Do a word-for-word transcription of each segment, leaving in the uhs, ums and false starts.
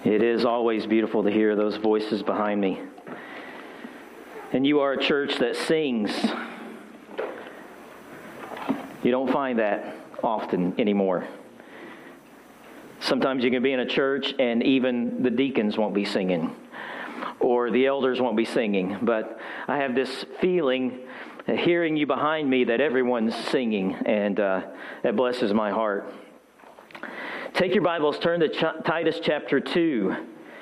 It is always beautiful to hear those voices behind me. And you are a church that sings. You don't find that often anymore. Sometimes you can be in a church and even the deacons won't be singing, or the elders won't be singing. But I have this feeling, uh, hearing you behind me, that everyone's singing, and uh, that blesses my heart. Take your Bibles, turn to Ch- Titus chapter two.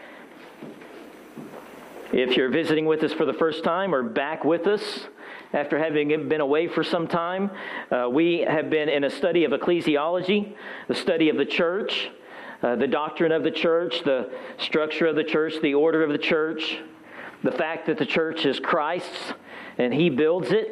If you're visiting with us for the first time or back with us after having been away for some time, uh, we have been in a study of ecclesiology, the study of the church, uh, the doctrine of the church, the structure of the church, the order of the church, the fact that the church is Christ's and He builds it.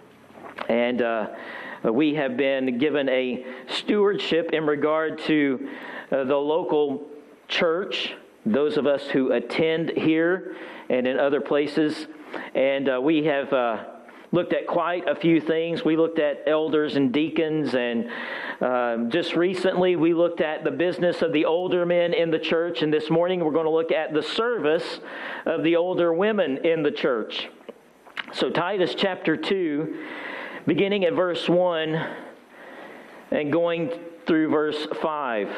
And uh, we have been given a stewardship in regard to uh, the local church, those of us who attend here and in other places. And uh, we have uh, looked at quite a few things. We looked at elders and deacons, and uh, just recently we looked at the business of the older men in the church. And this morning we're going to look at the service of the older women in the church. So Titus chapter two, beginning at verse one and going through verse five.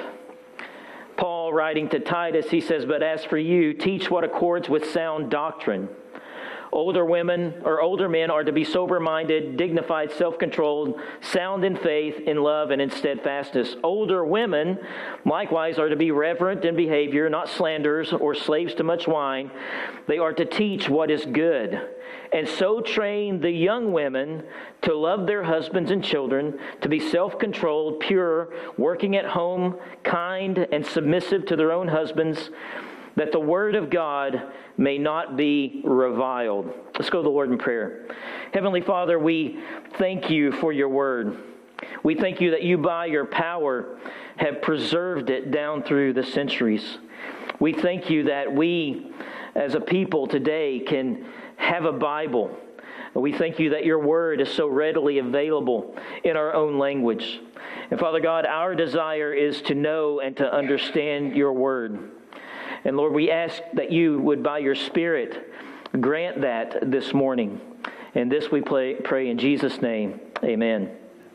Paul, writing to Titus, he says, "But as for you, teach what accords with sound doctrine. Older women or older men are to be sober-minded, dignified, self-controlled, sound in faith, in love, and in steadfastness. Older women, likewise, are to be reverent in behavior, not slanderers or slaves to much wine. They are to teach what is good, and so train the young women to love their husbands and children, to be self-controlled, pure, working at home, kind, and submissive to their own husbands, that the word of God may not be reviled." Let's go to the Lord in prayer. Heavenly Father, we thank you for your word. We thank you that you, by your power, have preserved it down through the centuries. We thank you that we, as a people today, can have a Bible. We thank you that your word is so readily available in our own language. And Father God, our desire is to know and to understand your word. And Lord, we ask that you would, by your Spirit, grant that this morning. And this we pray, pray in Jesus' name. Amen.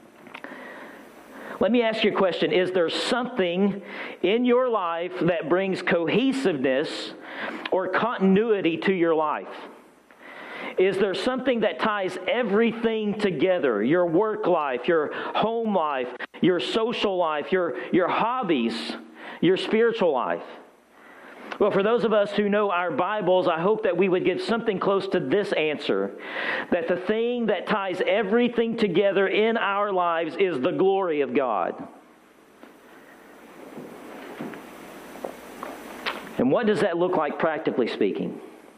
Let me ask you a question. Is there something in your life that brings cohesiveness or continuity to your life? Is there something that ties everything together? Your work life, your home life, your social life, your, your hobbies, your spiritual life? Well, for those of us who know our Bibles, I hope that we would get something close to this answer, that the thing that ties everything together in our lives is the glory of God. And what does that look like, practically speaking?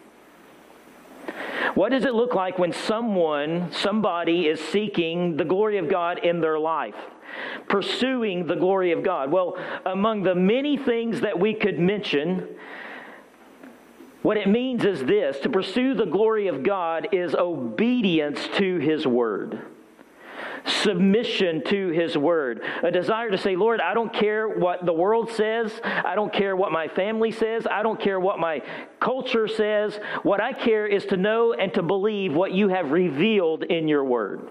What does it look like when someone, somebody is seeking the glory of God in their life, pursuing the glory of God? Well, among the many things that we could mention, what it means is this: to pursue the glory of God is obedience to His Word. Submission to His Word. A desire to say, Lord, I don't care what the world says. I don't care what my family says. I don't care what my culture says. What I care is to know and to believe what you have revealed in your Word.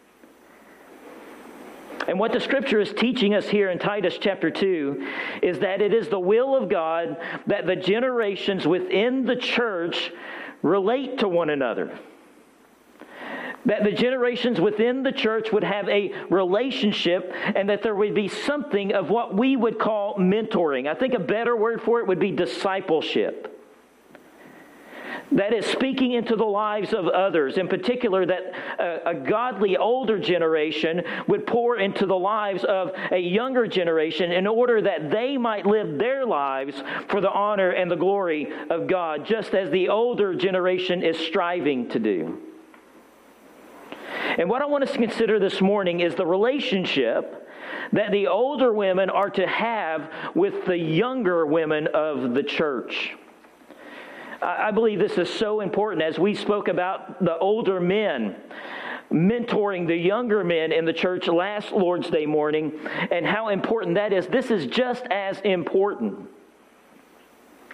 And what the Scripture is teaching us here in Titus chapter two is that it is the will of God that the generations within the church relate to one another. That the generations within the church would have a relationship, and that there would be something of what we would call mentoring. I think a better word for it would be discipleship. That is, speaking into the lives of others. In particular, that a, a godly older generation would pour into the lives of a younger generation in order that they might live their lives for the honor and the glory of God, just as the older generation is striving to do. And what I want us to consider this morning is the relationship that the older women are to have with the younger women of the church. I believe this is so important, as we spoke about the older men mentoring the younger men in the church last Lord's Day morning, and how important that is. This is just as important.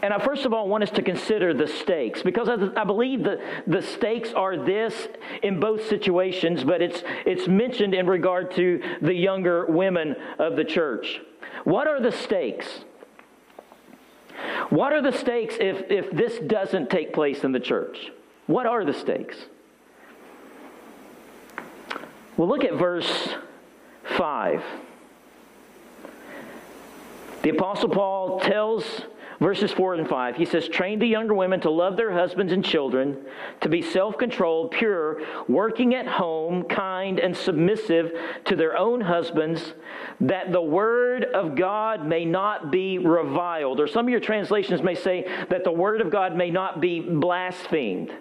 And I first of all want us to consider the stakes, because I, I believe the, the stakes are this in both situations, but it's, it's mentioned in regard to the younger women of the church. What are the stakes? What are the stakes if, if this doesn't take place in the church? What are the stakes? Well, look at verse five. The Apostle Paul tells verses four and five, he says, train the younger women to love their husbands and children, to be self-controlled, pure, working at home, kind, and submissive to their own husbands, that the word of God may not be reviled. Or some of your translations may say that the word of God may not be blasphemed.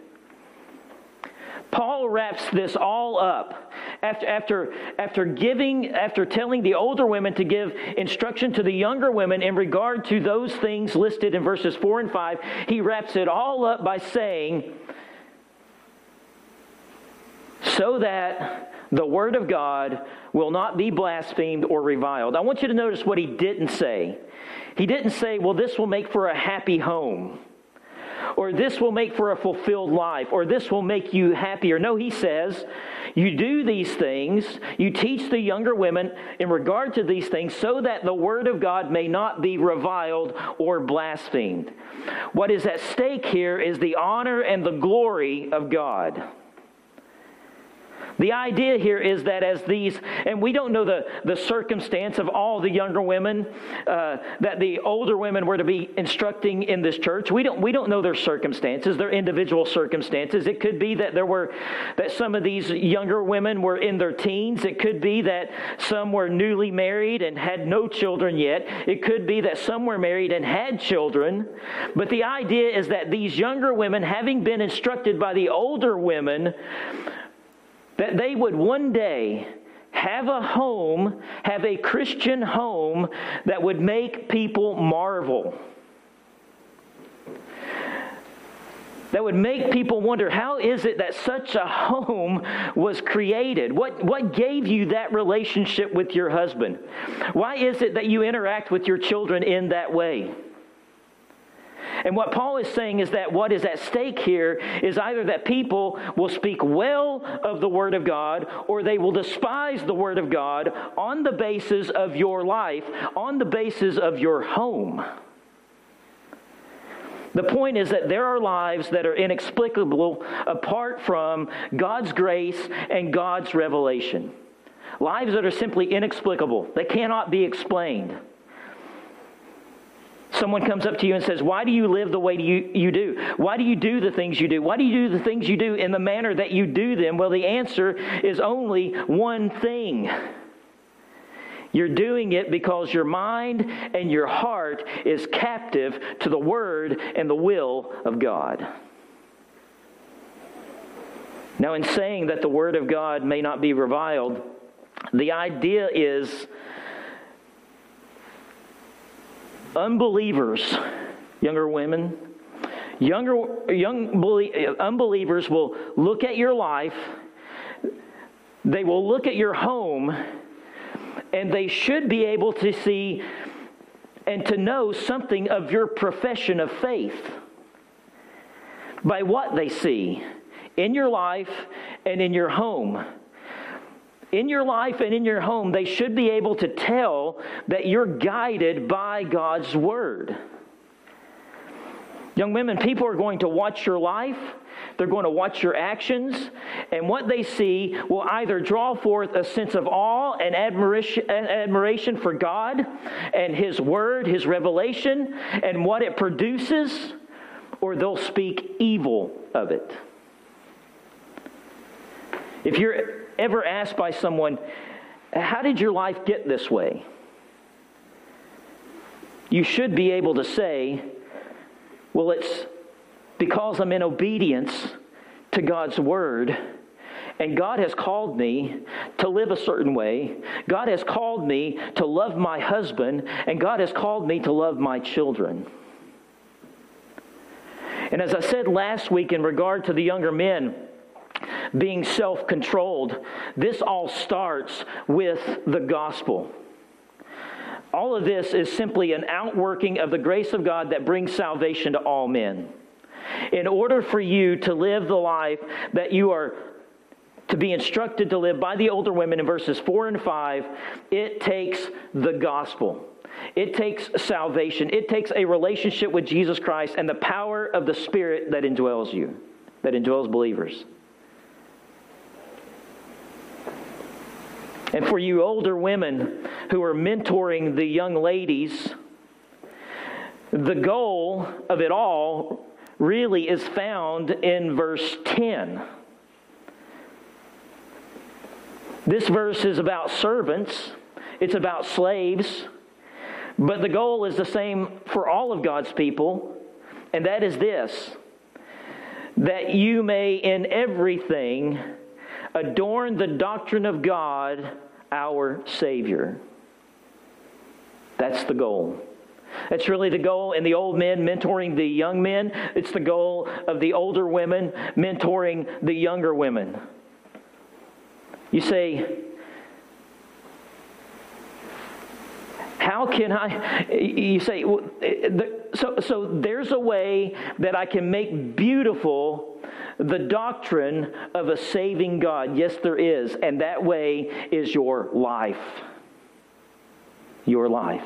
Paul wraps this all up after, after, after giving, after telling the older women to give instruction to the younger women in regard to those things listed in verses four and five. He wraps it all up by saying, so that the word of God will not be blasphemed or reviled. I want you to notice what he didn't say. He didn't say, well, this will make for a happy home, or this will make for a fulfilled life, or this will make you happier. No, he says, you do these things, you teach the younger women in regard to these things, so that the word of God may not be reviled or blasphemed. What is at stake here is the honor and the glory of God. The idea here is that as these, and we don't know the, the circumstance of all the younger women uh, that the older women were to be instructing in this church. We don't we don't know their circumstances, their individual circumstances. It could be that there were that some of these younger women were in their teens. It could be that some were newly married and had no children yet. It could be that some were married and had children. But the idea is that these younger women, having been instructed by the older women, that they would one day have a home, have a Christian home that would make people marvel. That would make people wonder, how is it that such a home was created? What, what gave you that relationship with your husband? Why is it that you interact with your children in that way? And what Paul is saying is that what is at stake here is either that people will speak well of the Word of God, or they will despise the Word of God on the basis of your life, on the basis of your home. The point is that there are lives that are inexplicable apart from God's grace and God's revelation. Lives that are simply inexplicable. They cannot be explained. Someone comes up to you and says, why do you live the way you, you do? Why do you do the things you do? Why do you do the things you do in the manner that you do them? Well, the answer is only one thing. You're doing it because your mind and your heart is captive to the Word and the will of God. Now, in saying that the Word of God may not be reviled, the idea is unbelievers, younger women, younger young unbelievers will look at your life, they will look at your home, and they should be able to see and to know something of your profession of faith by what they see in your life and in your home. In your life and in your home, they should be able to tell that you're guided by God's Word. Young women, people are going to watch your life. They're going to watch your actions. And what they see will either draw forth a sense of awe and admiration, admiration for God and His Word, His revelation, and what it produces, or they'll speak evil of it. If you're ever asked by someone, how did your life get this way? You should be able to say, well, it's because I'm in obedience to God's Word, and God has called me to live a certain way. God has called me to love my husband, and God has called me to love my children. And as I said last week in regard to the younger men being self-controlled, this all starts with the gospel. All of this is simply an outworking of the grace of God that brings salvation to all men. In order for you to live the life that you are to be instructed to live by the older women in verses four and five, it takes the gospel. It takes salvation. It takes a relationship with Jesus Christ and the power of the Spirit that indwells you, that indwells believers. And for you older women who are mentoring the young ladies, the goal of it all really is found in verse ten. This verse is about servants. It's about slaves. But the goal is the same for all of God's people, and that is this: that you may in everything adorn the doctrine of God, our Savior. That's the goal. That's really the goal in the old men mentoring the young men. It's the goal of the older women mentoring the younger women. You say, how can I, you say, so, so there's a way that I can make beautiful the doctrine of a saving God. Yes, there is. And that way is your life. Your life.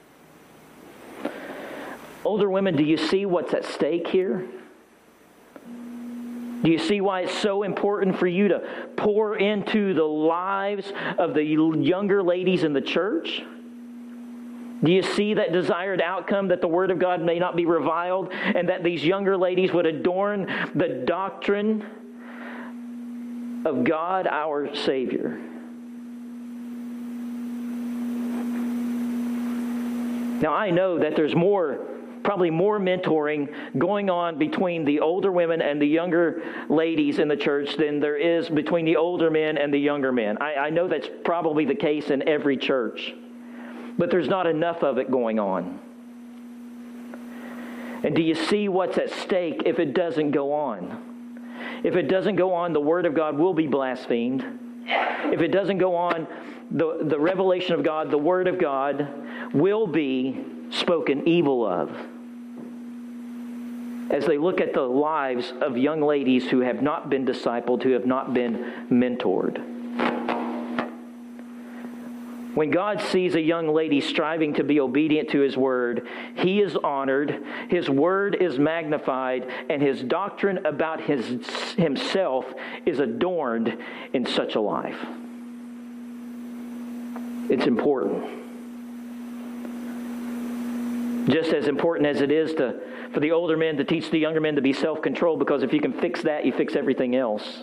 Older women, do you see what's at stake here? Do you see why it's so important for you to pour into the lives of the younger ladies in the church? Do you see that desired outcome, that the Word of God may not be reviled, and that these younger ladies would adorn the doctrine of God, our Savior? Now, I know that there's more, probably more mentoring going on between the older women and the younger ladies in the church than there is between the older men and the younger men. I, I know that's probably the case in every church. But there's not enough of it going on. And do you see what's at stake if it doesn't go on? If it doesn't go on, the Word of God will be blasphemed. If it doesn't go on, the, the revelation of God, the Word of God, will be spoken evil of. As they look at the lives of young ladies who have not been discipled, who have not been mentored. When God sees a young lady striving to be obedient to His Word, He is honored, His Word is magnified, and His doctrine about his, Himself is adorned in such a life. It's important. Just as important as it is to, for the older men to teach the younger men to be self-controlled, because if you can fix that, you fix everything else.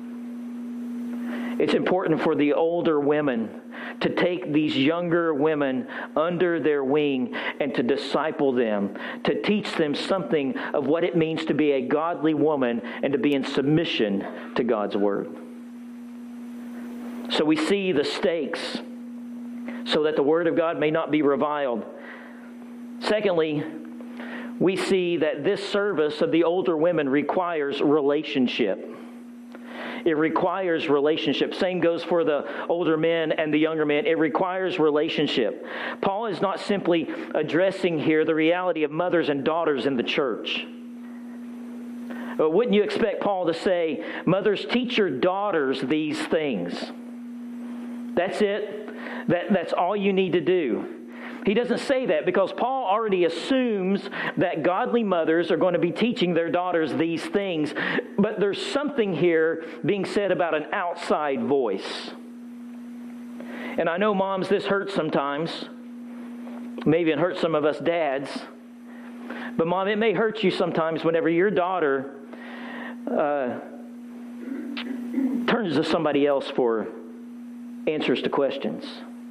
It's important for the older women to take these younger women under their wing and to disciple them, to teach them something of what it means to be a godly woman and to be in submission to God's Word. So we see the stakes so that the Word of God may not be reviled. Secondly, we see that this service of the older women requires relationship. It requires relationship. Same goes for the older men and the younger men. It requires relationship. Paul is not simply addressing here the reality of mothers and daughters in the church. But wouldn't you expect Paul to say, mothers, teach your daughters these things? That's it. That, that's all you need to do. He doesn't say that because Paul already assumes that godly mothers are going to be teaching their daughters these things. But there's something here being said about an outside voice. And I know, moms, this hurts sometimes. Maybe it hurts some of us dads. But, Mom, it may hurt you sometimes whenever your daughter uh, turns to somebody else for answers to questions.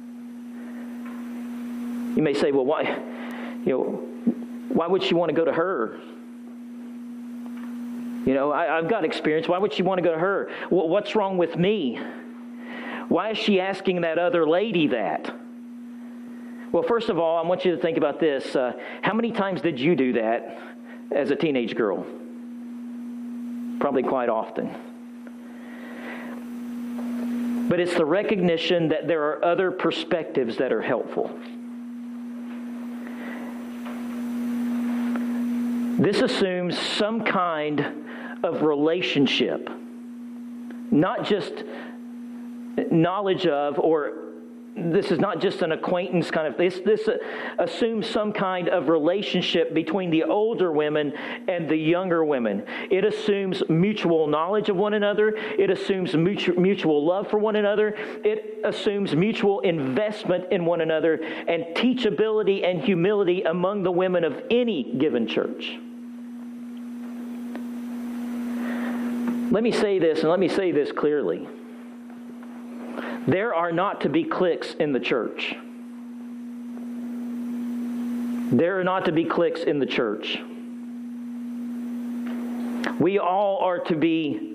You may say, well, why, you know, why would she want to go to her? You know, I, I've got experience. Why would she want to go to her? Well, what's wrong with me? Why is she asking that other lady that? Well, first of all, I want you to think about this. Uh, how many times did you do that as a teenage girl? Probably quite often. But it's the recognition that there are other perspectives that are helpful. This assumes some kind of relationship, not just knowledge of, or this is not just an acquaintance kind of, this, this assumes some kind of relationship between the older women and the younger women. It assumes mutual knowledge of one another. It assumes mutual, mutual love for one another. It assumes mutual investment in one another and teachability and humility among the women of any given church. Let me say this, and let me say this clearly. There are not to be cliques in the church. There are not to be cliques in the church. We all are to be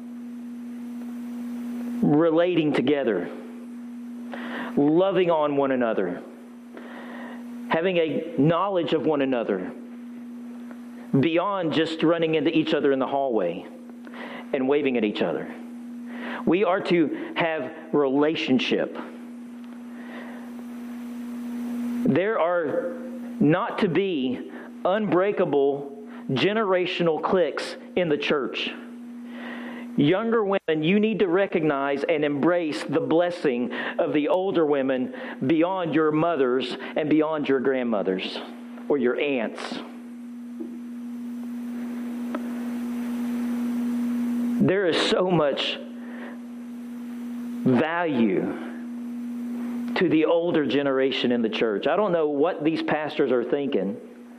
relating together, loving on one another, having a knowledge of one another beyond just running into each other in the hallway and waving at each other. We are to have relationship. There are not to be unbreakable generational cliques in the church. Younger women, you need to recognize and embrace the blessing of the older women beyond your mothers and beyond your grandmothers or your aunts. There is so much value to the older generation in the church. I don't know what these pastors are thinking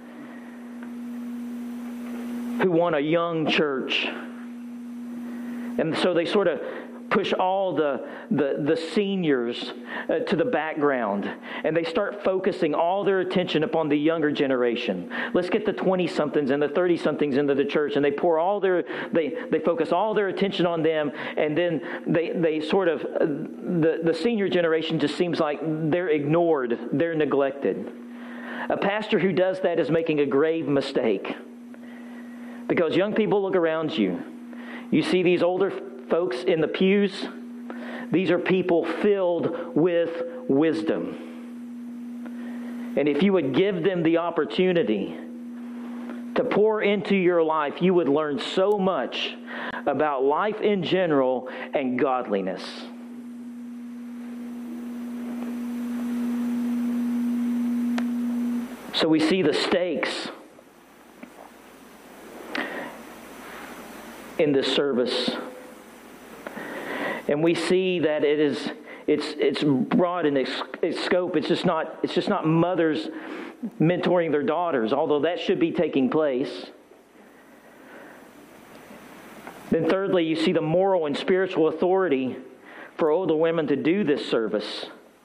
who want a young church. And so they sort of push all the, the, the seniors uh, to the background. And they start focusing all their attention upon the younger generation. Let's get the twenty-somethings and the thirty-somethings into the church. And they pour all their, they, they focus all their attention on them. And then they, they sort of, uh, the, the senior generation just seems like they're ignored. They're neglected. A pastor who does that is making a grave mistake. Because young people, look around you. You see these older folks in the pews. These are people filled with wisdom. And if you would give them the opportunity to pour into your life, you would learn so much about life in general and godliness. So we see the stakes in this service. And we see that it is it's it's broad in its, its scope. It's just not it's just not mothers mentoring their daughters, although that should be taking place. Then thirdly, you see the moral and spiritual authority for older women to do this service.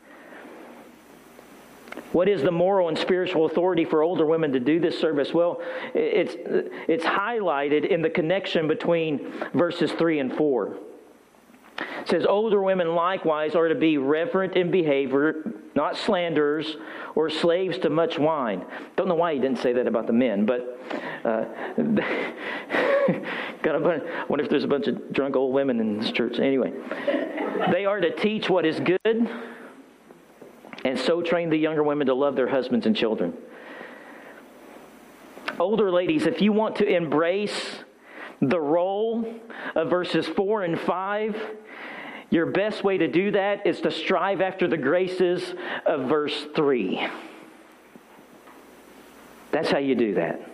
What is the moral and spiritual authority for older women to do this service? Well, it's it's highlighted in the connection between verses three and four. It says, older women likewise are to be reverent in behavior, not slanderers or slaves to much wine. Don't know why he didn't say that about the men, but uh, got a bunch, I wonder if there's a bunch of drunk old women in this church. Anyway, they are to teach what is good and so train the younger women to love their husbands and children. Older ladies, if you want to embrace the role of verses four and five, your best way to do that is to strive after the graces of verse three. That's how you do that.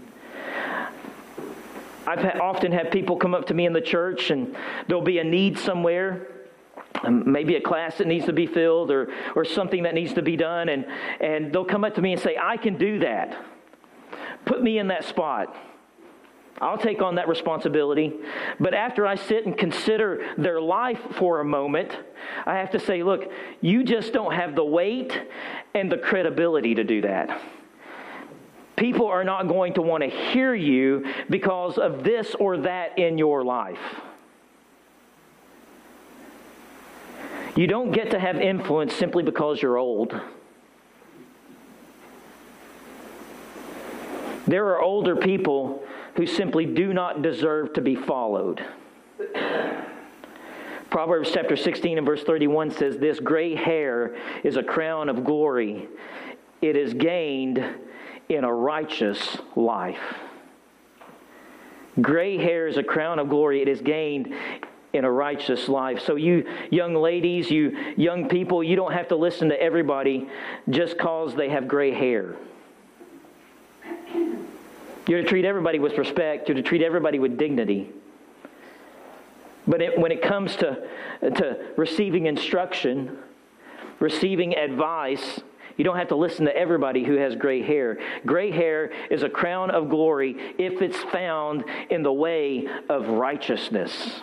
I've often had people come up to me in the church and there'll be a need somewhere. Maybe a class that needs to be filled or, or something that needs to be done. And, and they'll come up to me and say, I can do that. Put me in that spot. I'll take on that responsibility. But after I sit and consider their life for a moment, I have to say, look, you just don't have the weight and the credibility to do that. People are not going to want to hear you because of this or that in your life. You don't get to have influence simply because you're old. There are older people who simply do not deserve to be followed. Proverbs chapter sixteen and verse thirty-one says, this gray hair is a crown of glory. It is gained in a righteous life. Gray hair is a crown of glory. It is gained in a righteous life. So you young ladies, you young people, you don't have to listen to everybody just because they have gray hair. You're to treat everybody with respect. You're to treat everybody with dignity. But it, when it comes to, to receiving instruction, receiving advice, you don't have to listen to everybody who has gray hair. Gray hair is a crown of glory if it's found in the way of righteousness.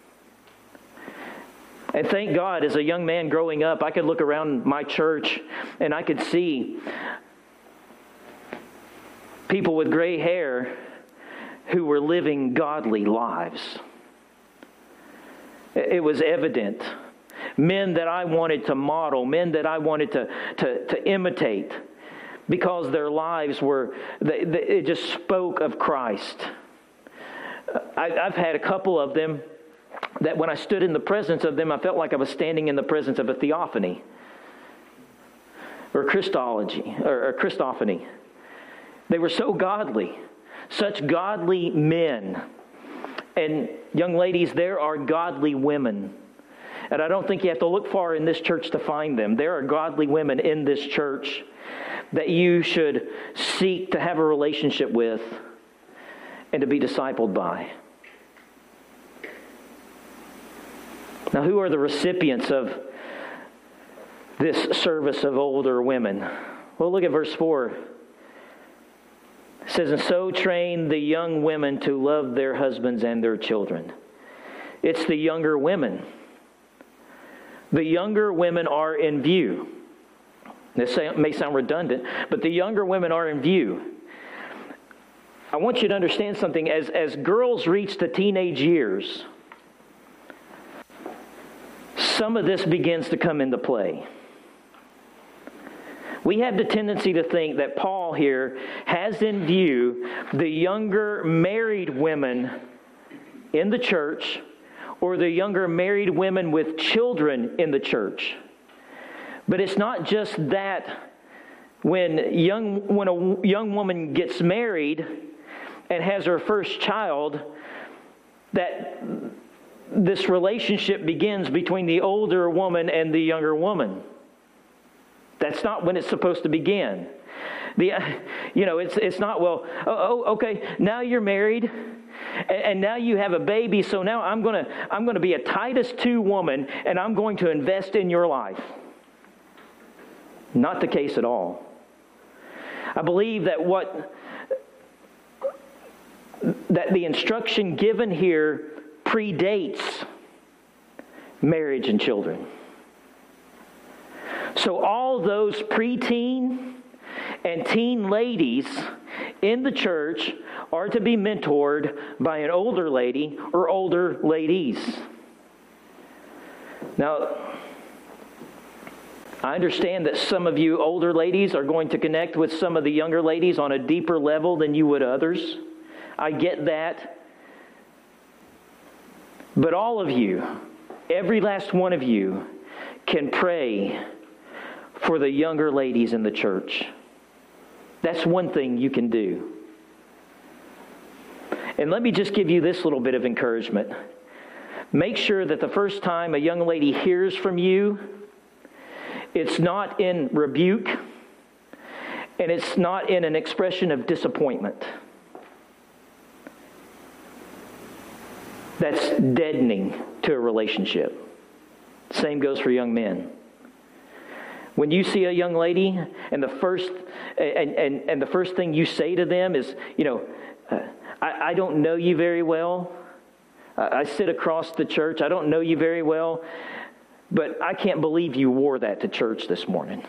And thank God, as a young man growing up, I could look around my church and I could see people with gray hair who were living godly lives. It was evident. Men that I wanted to model, men that I wanted to, to, to imitate, because their lives were, they, they, it just spoke of Christ. I, I've had a couple of them that when I stood in the presence of them, I felt like I was standing in the presence of a theophany or Christology or, or Christophany. They were so godly, such godly men. And young ladies, there are godly women. And I don't think you have to look far in this church to find them. There are godly women in this church that you should seek to have a relationship with and to be discipled by. Now, who are the recipients of this service of older women? Well, look at verse four. It says, and so train the young women to love their husbands and their children. It's the younger women. The younger women are in view. This may sound redundant, but the younger women are in view. I want you to understand something. As, as girls reach the teenage years, some of this begins to come into play. We have the tendency to think that Paul here has in view the younger married women in the church, or the younger married women with children in the church. But it's not just that. When young when a young woman gets married and has her first child, that this relationship begins between the older woman and the younger woman. That's not when it's supposed to begin. The, you know, it's it's not, well, oh, oh okay, now you're married, and, and now you have a baby, so now I'm gonna I'm gonna be a Titus two woman, and I'm going to invest in your life. Not the case at all. I believe that what that the instruction given here predates marriage and children. So all those preteen and teen ladies in the church are to be mentored by an older lady or older ladies. Now, I understand that some of you older ladies are going to connect with some of the younger ladies on a deeper level than you would others. I get that. But all of you, every last one of you, can pray for the younger ladies in the church. That's one thing you can do. And let me just give you this little bit of encouragement. Make sure that the first time a young lady hears from you, it's not in rebuke, and it's not in an expression of disappointment. That's deadening to a relationship. Same goes for young men. When you see a young lady, and the first and, and, and the first thing you say to them is, you know, uh, I, I don't know you very well. Uh, I sit across the church. I don't know you very well, but I can't believe you wore that to church this morning.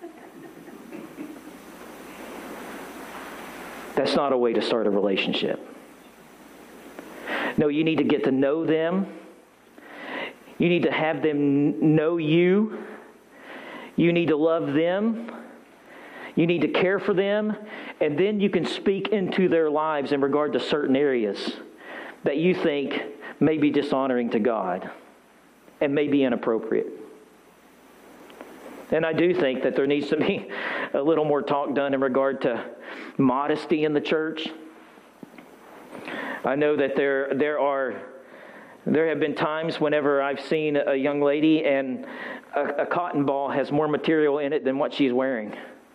That's not a way to start a relationship. No, you need to get to know them. You need to have them know you. You need to love them. You need to care for them. And then you can speak into their lives in regard to certain areas that you think may be dishonoring to God and may be inappropriate. And I do think that there needs to be a little more talk done in regard to modesty in the church. I know that there there are there have been times whenever I've seen a young lady and a, a cotton ball has more material in it than what she's wearing.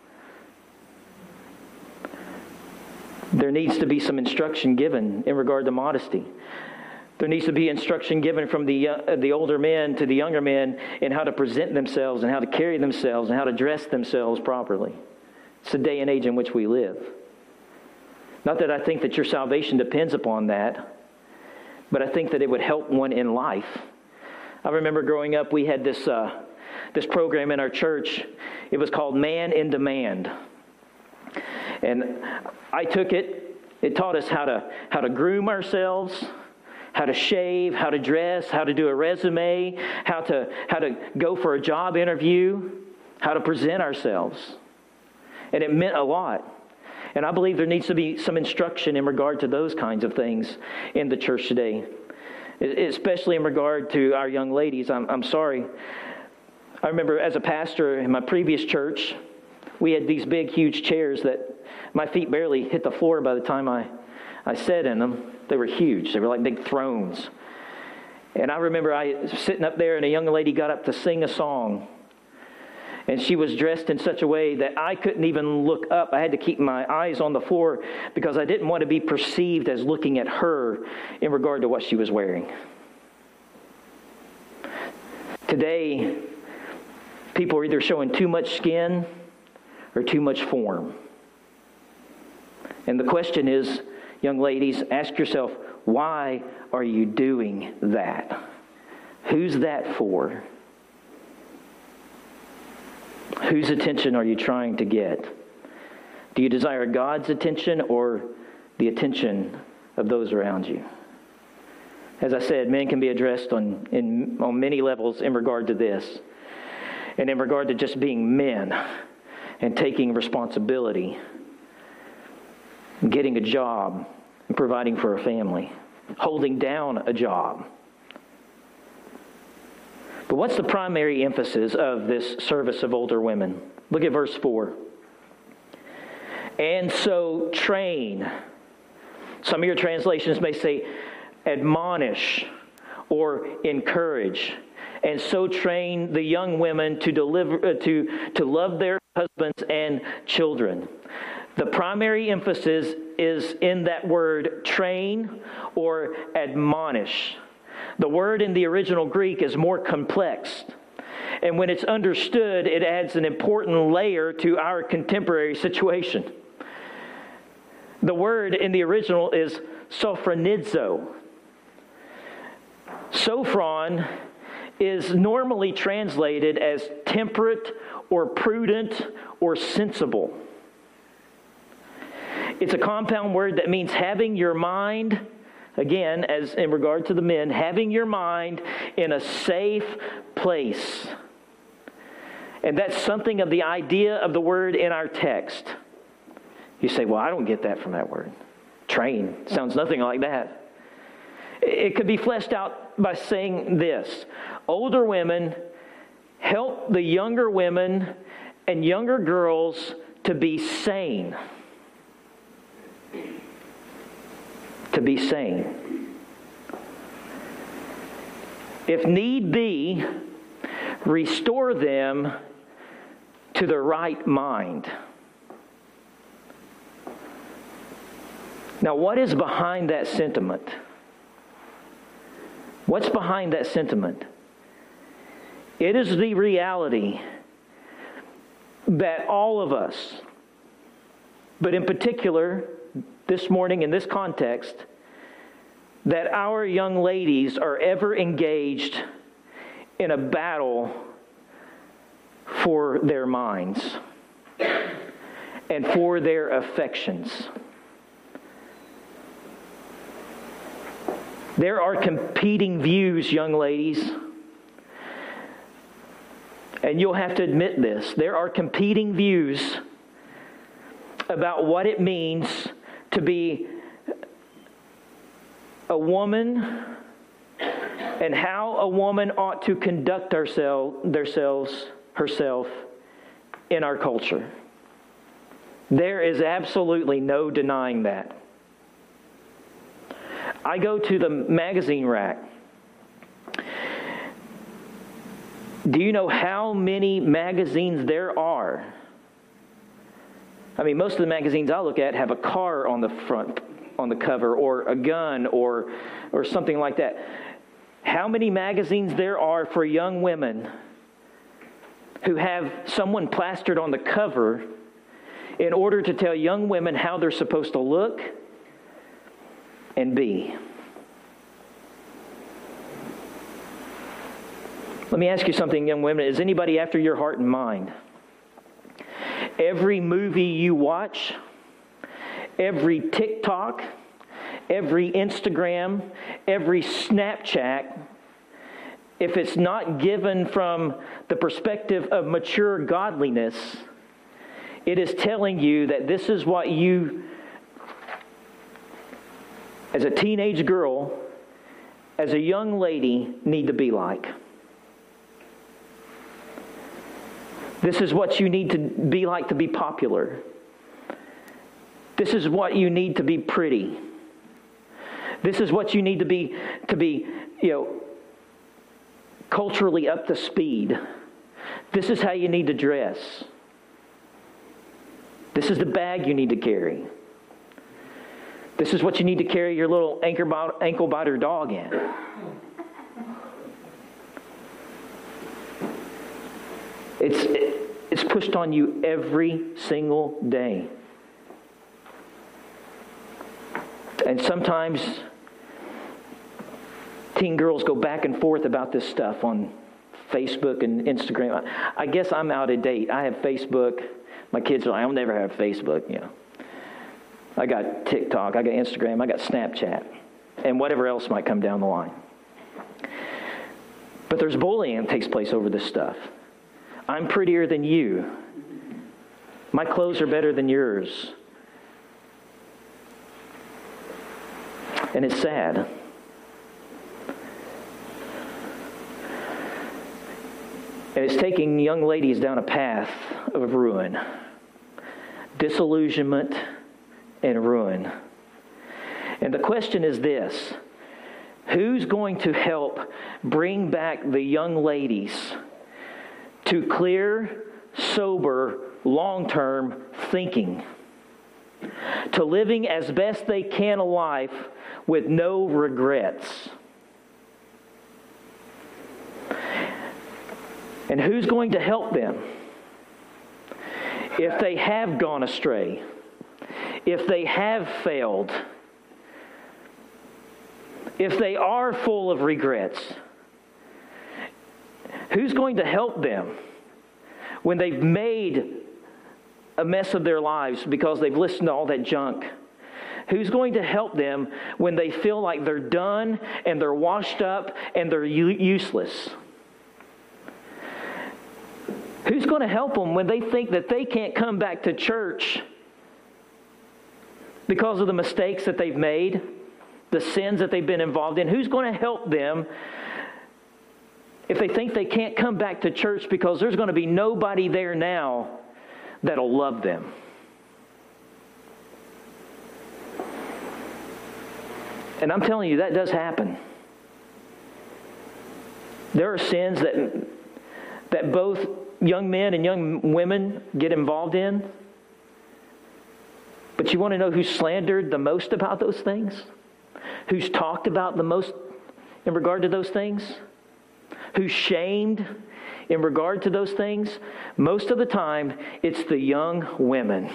There needs to be some instruction given in regard to modesty. There needs to be instruction given from the uh, the older men to the younger men in how to present themselves and how to carry themselves and how to dress themselves properly. It's the day and age in which we live. Not that I think that your salvation depends upon that, but I think that it would help one in life. I remember growing up, we had this uh, this program in our church. It was called Man in Demand. And I took it. It taught us how to how to groom ourselves, how to shave, how to dress, how to do a resume, how to how to go for a job interview, how to present ourselves. And it meant a lot. And I believe there needs to be some instruction in regard to those kinds of things in the church today, especially in regard to our young ladies. I'm, I'm sorry. I remember as a pastor in my previous church, we had these big, huge chairs that my feet barely hit the floor by the time I, I sat in them. They were huge. They were like big thrones. And I remember I was sitting up there and a young lady got up to sing a song. And she was dressed in such a way that I couldn't even look up. I had to keep my eyes on the floor because I didn't want to be perceived as looking at her in regard to what she was wearing. Today, people are either showing too much skin or too much form. And the question is, young ladies, ask yourself, why are you doing that? Who's that for? Whose attention are you trying to get? Do you desire God's attention or the attention of those around you? As I said, men can be addressed on in, on many levels in regard to this. And in regard to just being men and taking responsibility, getting a job and providing for a family, holding down a job. But what's the primary emphasis of this service of older women? Look at verse four. And so train. Some of your translations may say admonish or encourage. And so train the young women to deliver uh, to to love their husbands and children. The primary emphasis is in that word train or admonish. The word in the original Greek is more complex. And when it's understood, it adds an important layer to our contemporary situation. The word in the original is sophronizo. Sophron is normally translated as temperate or prudent or sensible. It's a compound word that means having your mind, again, as in regard to the men, having your mind in a safe place. And that's something of the idea of the word in our text. You say, well, I don't get that from that word. Train sounds nothing like that. It could be fleshed out by saying this. Older women help the younger women and younger girls to be sane. To be sane. If need be, restore them to the right mind. Now, what is behind that sentiment? What's behind that sentiment? It is the reality that all of us, but in particular, this morning in this context, that our young ladies are ever engaged in a battle for their minds and for their affections. There are competing views, young ladies, and you'll have to admit this. There are competing views about what it means to be a woman and how a woman ought to conduct ourselves, themselves, herself in our culture. There is absolutely no denying that. I go to the magazine rack. Do you know how many magazines there are? I mean, most of the magazines I look at have a car on the front, on the cover, or a gun, or or something like that. How many magazines there are for young women who have someone plastered on the cover in order to tell young women how they're supposed to look and be. Let me ask you something, young women. Is anybody after your heart and mind? Every movie you watch, every TikTok, every Instagram, every Snapchat, if it's not given from the perspective of mature godliness, it is telling you that this is what you, as a teenage girl, as a young lady, need to be like. This is what you need to be like to be popular. This is what you need to be pretty. This is what you need to be, to be, you know, culturally up to speed. This is how you need to dress. This is the bag you need to carry. This is what you need to carry your little ankle biter dog in. It's it, it's pushed on you every single day. And sometimes teen girls go back and forth about this stuff on Facebook and Instagram. I guess I'm out of date. I have Facebook. My kids are like, I'll never have Facebook, you know. I got TikTok, I got Instagram, I got Snapchat, and whatever else might come down the line. But there's bullying that takes place over this stuff. I'm prettier than you. My clothes are better than yours. And it's sad. And it's taking young ladies down a path of ruin, disillusionment, and ruin. And the question is this: who's going to help bring back the young ladies to clear, sober, long-term thinking, to living as best they can a life with no regrets? And who's going to help them if they have gone astray, if they have failed, if they are full of regrets? Who's going to help them when they've made a mess of their lives because they've listened to all that junk? Who's going to help them when they feel like they're done and they're washed up and they're u- useless? Who's going to help them when they think that they can't come back to church because of the mistakes that they've made, the sins that they've been involved in? Who's going to help them if they think they can't come back to church because there's going to be nobody there now that'll love them? And I'm telling you, that does happen. There are sins that that both young men and young women get involved in. But you want to know who's slandered the most about those things? Who's talked about the most in regard to those things? Who's shamed in regard to those things? Most of the time, it's the young women,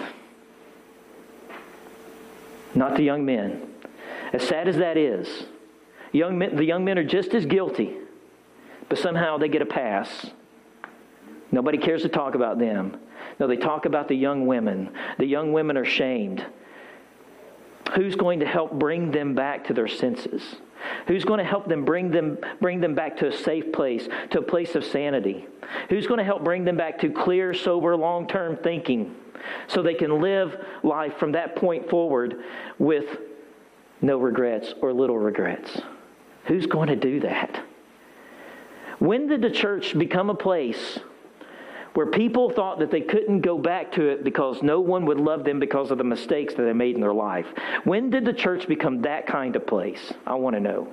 not the young men. As sad as that is, young men, the young men are just as guilty, but somehow they get a pass. Nobody cares to talk about them. No, they talk about the young women. The young women are shamed. Who's going to help bring them back to their senses? Who's going to help them bring them bring them back to a safe place, to a place of sanity? Who's going to help bring them back to clear, sober, long-term thinking so they can live life from that point forward with no regrets or little regrets? Who's going to do that? When did the church become a place where people thought that they couldn't go back to it because no one would love them because of the mistakes that they made in their life. When did the church become that kind of place? I want to know.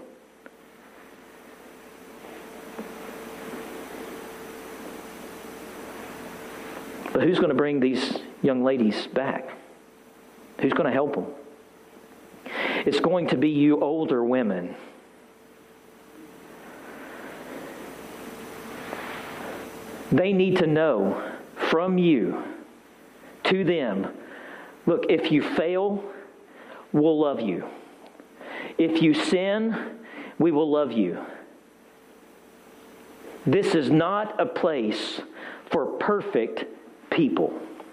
But who's going to bring these young ladies back? Who's going to help them? It's going to be you older women. They need to know from you to them, look, if you fail, we'll love you. If you sin, we will love you. This is not a place for perfect people.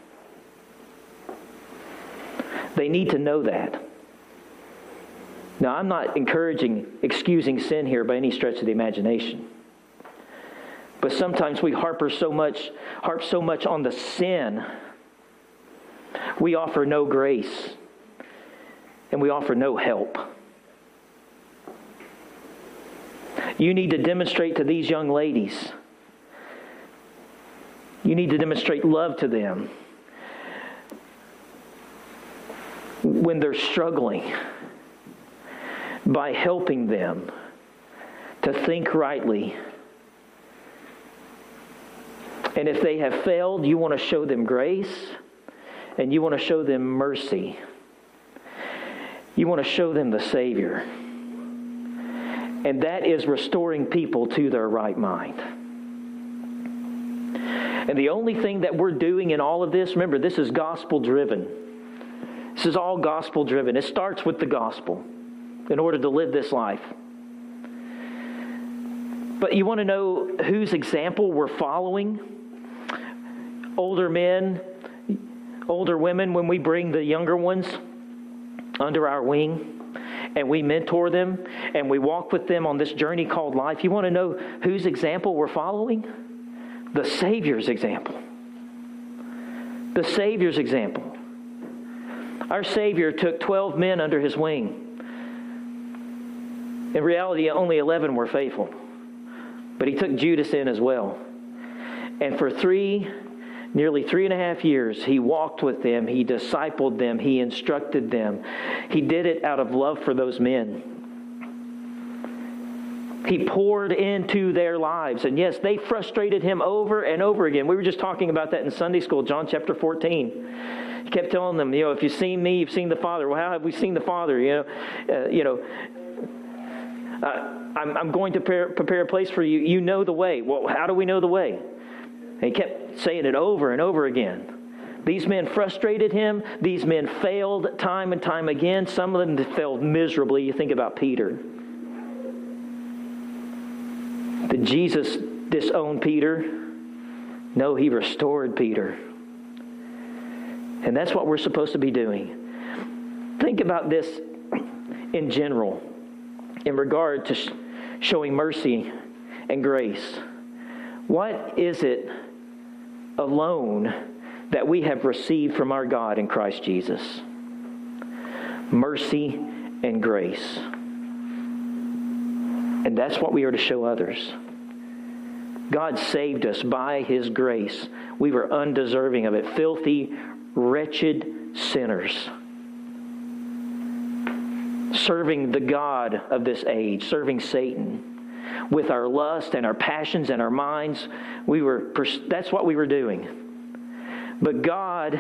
They need to know that. Now, I'm not encouraging excusing sin here by any stretch of the imagination. But sometimes we harp so much, harp so much on the sin, we offer no grace and we offer no help. You need to demonstrate to these young ladies. You need to demonstrate love to them when they're struggling by helping them to think rightly. And if they have failed, you want to show them grace and you want to show them mercy. You want to show them the Savior. And that is restoring people to their right mind. And the only thing that we're doing in all of this, remember, this is gospel driven. This is all gospel driven. It starts with the gospel in order to live this life. But you want to know whose example we're following? Older men, older women, when we bring the younger ones under our wing and we mentor them and we walk with them on this journey called life, you want to know whose example we're following? The Savior's example. The Savior's example. Our Savior took twelve men under His wing. In reality, only eleven were faithful. But He took Judas in as well. And for three, nearly three and a half years, He walked with them. He discipled them. He instructed them. He did it out of love for those men. He poured into their lives. And yes, they frustrated Him over and over again. We were just talking about that in Sunday school, John chapter fourteen. He kept telling them, you know, if you've seen me, you've seen the Father. Well, how have we seen the Father? You know, uh, you know, uh, I'm, I'm going to prepare, prepare a place for you. You know the way. Well, how do we know the way? And He kept saying it over and over again. These men frustrated Him. These men failed time and time again. Some of them failed miserably. You think about Peter. Did Jesus disown Peter? No, He restored Peter. And that's what we're supposed to be doing. Think about this in general, in regard to sh- showing mercy and grace. What is it alone that we have received from our God in Christ Jesus? Mercy and grace. And that's what we are to show others. God saved us by His grace. We were undeserving of it. Filthy, wretched sinners. Serving the God of this age. Serving Satan. With our lust and our passions and our minds. We were. That's what we were doing. But God,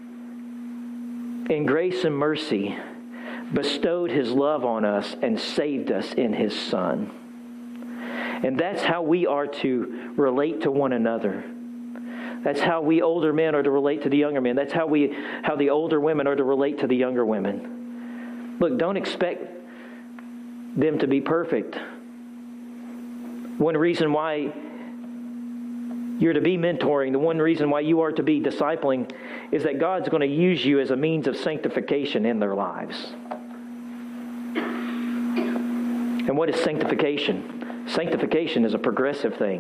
in grace and mercy, bestowed His love on us and saved us in His Son. And that's how we are to relate to one another. That's how we older men are to relate to the younger men. That's how we, how the older women are to relate to the younger women. Look, don't expect them to be perfect. One reason why you're to be mentoring, the one reason why you are to be discipling, is that God's going to use you as a means of sanctification in their lives. And what is sanctification? Sanctification is a progressive thing.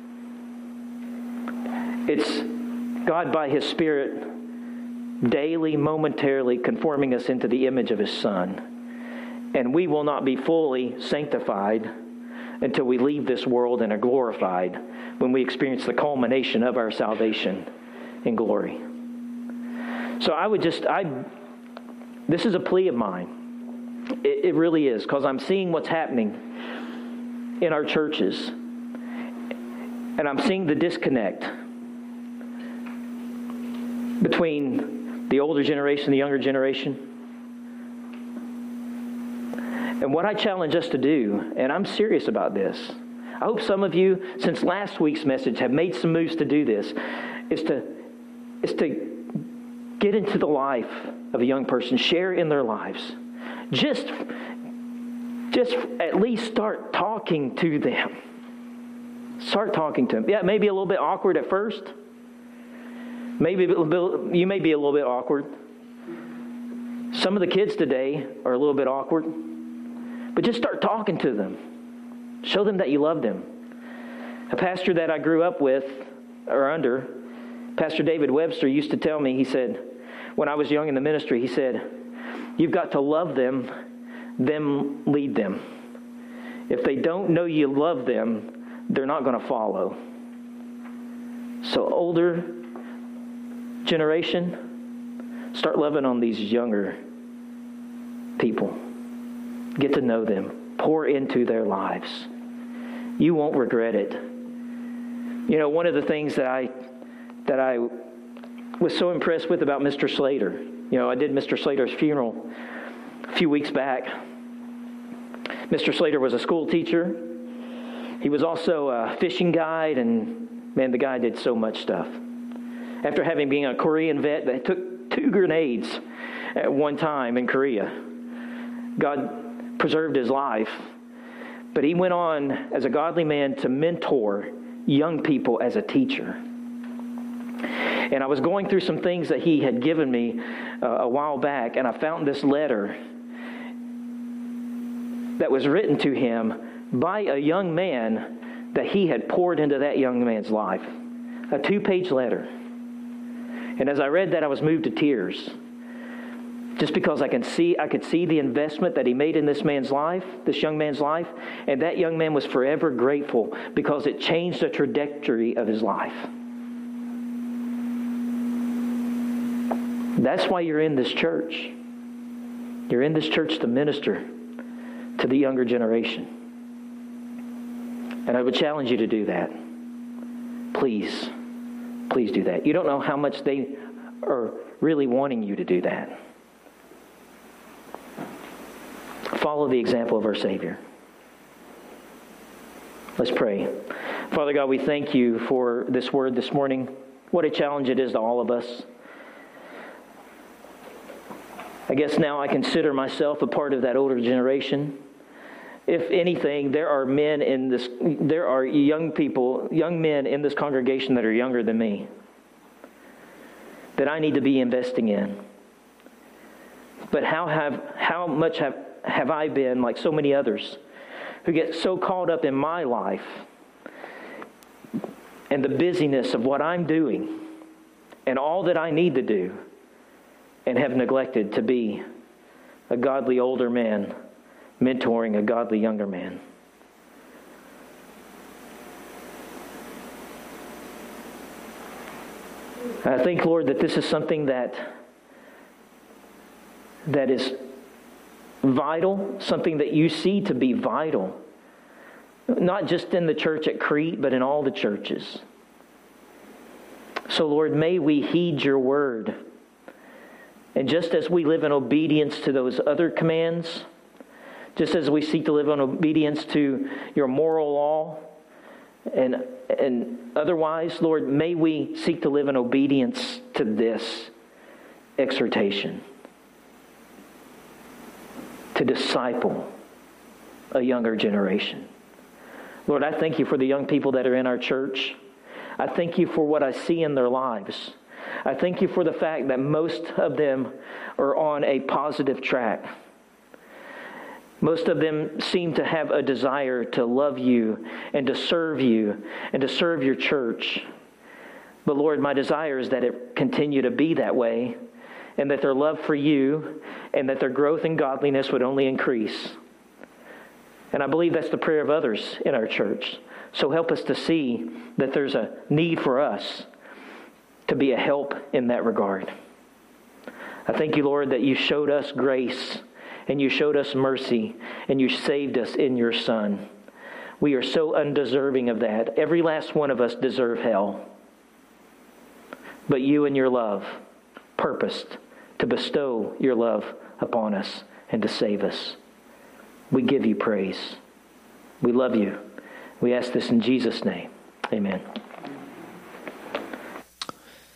It's God by His Spirit daily, momentarily conforming us into the image of His Son. And we will not be fully sanctified until we leave this world and are glorified when we experience the culmination of our salvation in glory. So I would just, I, this is a plea of mine. It, it really is, because I'm seeing what's happening in our churches. And I'm seeing the disconnect between the older generation and the younger generation. And what I challenge us to do, and I'm serious about this, I hope some of you, since last week's message, have made some moves to do this, is to, is to get into the life of a young person, share in their lives. Just, just at least start talking to them. Start talking to them. Yeah, it may be a little bit awkward at first. Maybe you may be a little bit awkward. Some of the kids today are a little bit awkward. But just start talking to them. Show them that you love them. A pastor that I grew up with, or under, Pastor David Webster, used to tell me, he said, when I was young in the ministry, he said, you've got to love them, then lead them. If they don't know you love them, they're not going to follow. So older generation, start loving on these younger people. Get to know them. Pour into their lives. You won't regret it. You know, one of the things that I that I was so impressed with about Mister Slater, you know, I did Mister Slater's funeral a few weeks back. Mister Slater was a school teacher. He was also a fishing guide, and man, the guy did so much stuff. After having been a Korean vet that took two grenades at one time in Korea, God preserved his life, but he went on as a godly man to mentor young people as a teacher. And I was going through some things that he had given me uh, a while back, and I found this letter that was written to him by a young man that he had poured into that young man's life. A two-page letter. And as I read that, I was moved to tears. Just because I can see, I could see the investment that he made in this man's life, this young man's life, and that young man was forever grateful because it changed the trajectory of his life. That's why you're in this church. You're in this church to minister to the younger generation. And I would challenge you to do that. Please, please do that. You don't know how much they are really wanting you to do that. Follow the example of our Savior. Let's pray. Father God, we thank you for this word this morning. What a challenge it is to all of us. I guess now I consider myself a part of that older generation. If anything, there are men in this, there are young people, young men in this congregation that are younger than me, that I need to be investing in. But how have, how much have, have I been, like so many others, who get so caught up in my life and the busyness of what I'm doing and all that I need to do, and have neglected to be a godly older man mentoring a godly younger man. I think, Lord, that this is something that that is vital, something that you see to be vital, not just in the church at Crete, but in all the churches. So, Lord, may we heed your word. And just as we live in obedience to those other commands, just as we seek to live in obedience to your moral law, and and otherwise, Lord, may we seek to live in obedience to this exhortation, to disciple a younger generation. Lord, I thank you for the young people that are in our church. I thank you for what I see in their lives. I thank you for the fact that most of them are on a positive track. Most of them seem to have a desire to love you and to serve you and to serve your church. But Lord, my desire is that it continue to be that way, and that their love for you and that their growth in godliness would only increase. And I believe that's the prayer of others in our church. So help us to see that there's a need for us to be a help in that regard. I thank you, Lord, that you showed us grace and you showed us mercy and you saved us in your Son. We are so undeserving of that. Every last one of us deserve hell. But you in your love purposed to bestow your love upon us and to save us. We give you praise. We love you. We ask this in Jesus' name. Amen.